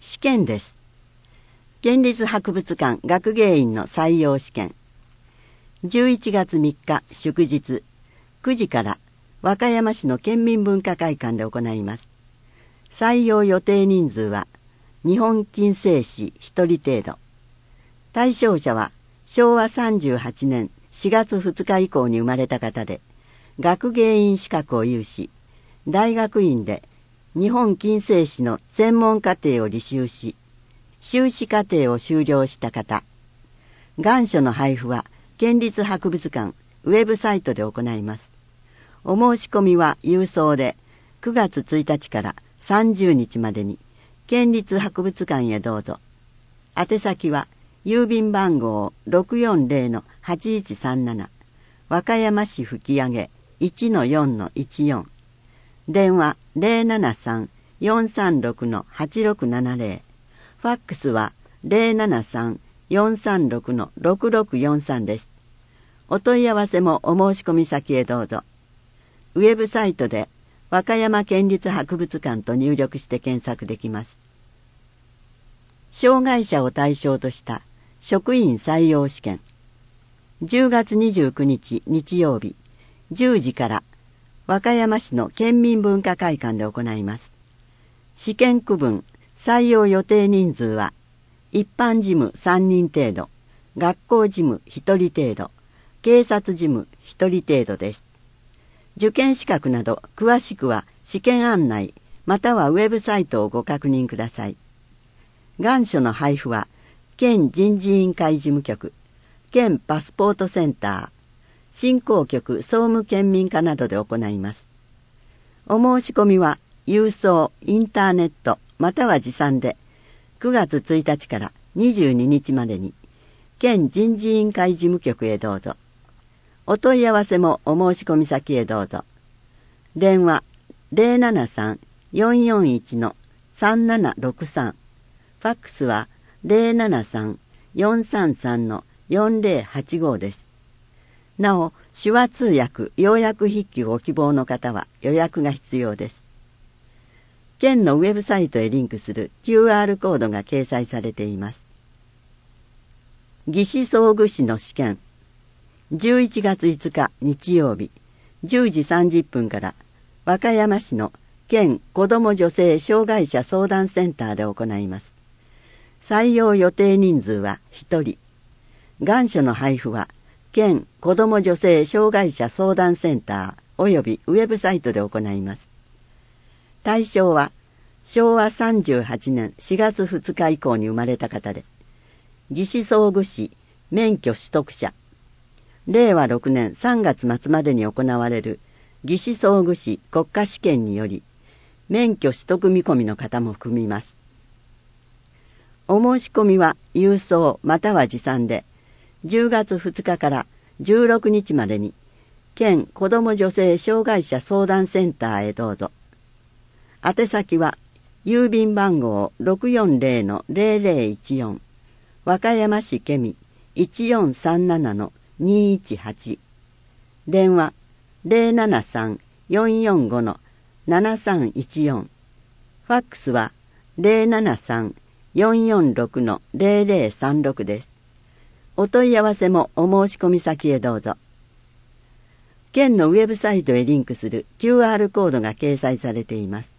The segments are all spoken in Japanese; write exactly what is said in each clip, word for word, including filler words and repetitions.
試験です。県立博物館学芸員の採用試験。じゅういちがつみっか祝日、くじから和歌山市の県民文化会館で行います。採用予定人数は日本近世史ひとり程度。対象者はしょうわさんじゅうはちねんしがつふつか以降に生まれた方で、学芸員資格を有し、大学院で日本近世史の専門課程を履修し、修士課程を修了した方。願書の配布は県立博物館ウェブサイトで行います。お申し込みは郵送でくがつついたちからさんじゅうにちまでに県立博物館へどうぞ。宛先は郵便番号 ろくよんぜろのはちいちさんなな 和歌山市吹上 いちのよんのいちよん、電話 ゼロななさん よんさんろく はちろくななゼロ、ファックスは ゼロななさん よんさんろく ろくろくよんさんです。お問い合わせもお申し込み先へどうぞ。ウェブサイトで和歌山県立博物館と入力して検索できます。障害者を対象とした職員採用試験。じゅうがつにじゅうくにち日曜日じゅうじから和歌山市の県民文化会館で行います。試験区分採用予定人数は一般事務さんにん程度、学校事務ひとり程度、警察事務ひとり程度です。受験資格など詳しくは試験案内またはウェブサイトをご確認ください。願書の配布は県人事委員会事務局、県パスポートセンター、振興局総務県民課などで行います。お申し込みは郵送、インターネットまたは持参でくがつついたちからにじゅうににちまでに県人事委員会事務局へどうぞ。お問い合わせもお申し込み先へどうぞ。電話 ゼロななさん よんよんいち さんななろくさん、ファックスはゼロななさん よんさんさん よんゼロはちご です。なお、手話通訳、要約筆記をご希望の方は予約が必要です。県のウェブサイトへリンクする キューアール コードが掲載されています。技師装具士の試験。じゅういちがついつか日曜日じゅうじさんじゅっぷんから和歌山市の県子ども女性障害者相談センターで行います。採用予定人数はひとり。願書の配布は県子ども女性障害者相談センターおよびウェブサイトで行います。対象はしょうわさんじゅうはちねんしがつふつか以降に生まれた方で、技師装具士免許取得者、れいわろくねんさんがつまつまでに行われる技師装具士国家試験により免許取得見込みの方も含みます。お申し込みは郵送または持参でじゅうがつふつかからじゅうろくにちまでに県子ども女性障害者相談センターへどうぞ。宛先は郵便番号 ろくよんぜろのぜろぜろいちよん、和歌山市ケミいちよんさんななのにいちはち、電話ゼロななさん よんよんご ななさんいちよん、ファックスはゼロななさん よんよんろく ゼロゼロさんろくです。お問い合わせもお申し込み先へどうぞ。県のウェブサイトへリンクする キューアール コードが掲載されています。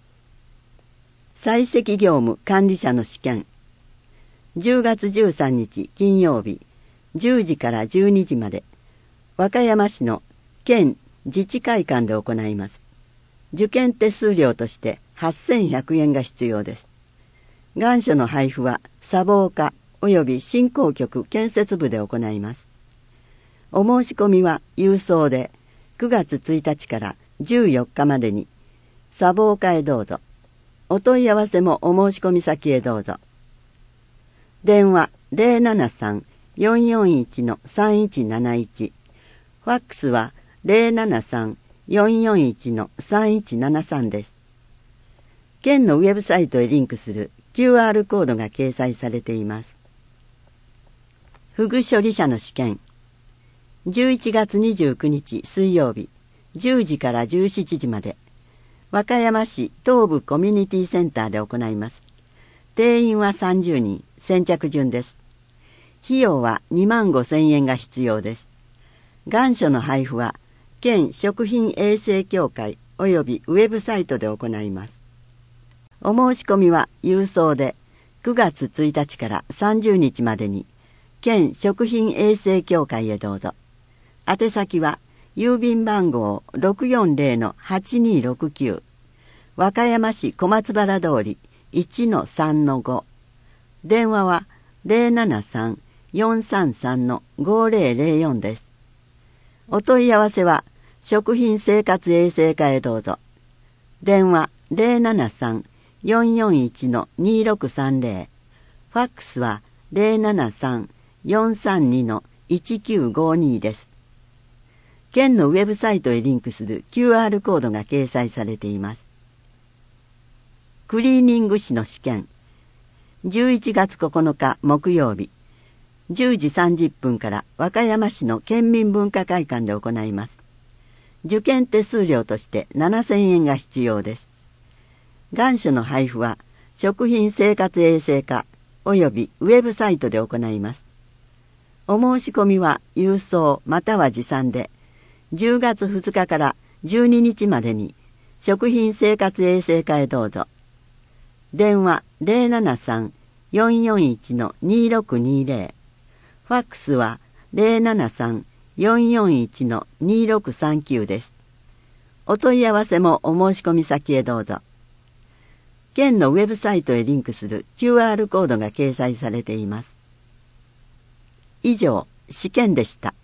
採石業務管理者の試験。じゅうがつじゅうさんにち金曜日じゅうじからじゅうにじまで和歌山市の県自治会館で行います。受験手数料としてはっせんひゃくえんが必要です。願書の配布は砂防課および振興局建設部で行います。お申し込みは郵送でくがつついたちからじゅうよっかまでに砂防課へどうぞ。お問い合わせもお申し込み先へどうぞ。電話ゼロななさん よんよんいち さんいちなないち、ファックスはゼロななさん よんよんいち さんいちななさんです。県のウェブサイトへリンクする キューアール コードが掲載されています。フグ処理者の試験。じゅういちがつにじゅうくにち水曜日じゅうじからじゅうしちじまで和歌山市東部コミュニティセンターで行います。 定員はさんじゅうにん、先着順です。費用はにまんごせんえんが必要です。願書の配布は県食品衛生協会およびウェブサイトで行います。お申し込みは郵送でくがつついたちからさんじゅうにちまでに県食品衛生協会へどうぞ。宛先は郵便番号 ろくよんぜろのはちにろくきゅう 和歌山市小松原通り いちのさんのご、電話は ゼロななさん よんさんさん ごゼロゼロよんです。お問い合わせは食品生活衛生課へどうぞ。電話 ゼロななさん よんよんいち にろくさんゼロ、ファックスはゼロななさん よんさんに いちきゅうごにです。県のウェブサイトへリンクする キューアール コードが掲載されています。クリーニング士の試験、じゅういちがつここのか木曜日、じゅうじさんじゅっぷんから和歌山市の県民文化会館で行います。受験手数料としてななせんえんが必要です。願書の配布は食品生活衛生課およびウェブサイトで行います。お申し込みは郵送または持参でじゅうがつふつかからじゅうににちまでに食品生活衛生課へどうぞ。電話 ゼロななさん よんよんいち にろくにゼロ、ファックスはゼロななさん よんよんいち にろくさんきゅうです。お問い合わせもお申し込み先へどうぞ。県のウェブサイトへリンクする キューアール コードが掲載されています。以上、試験でした。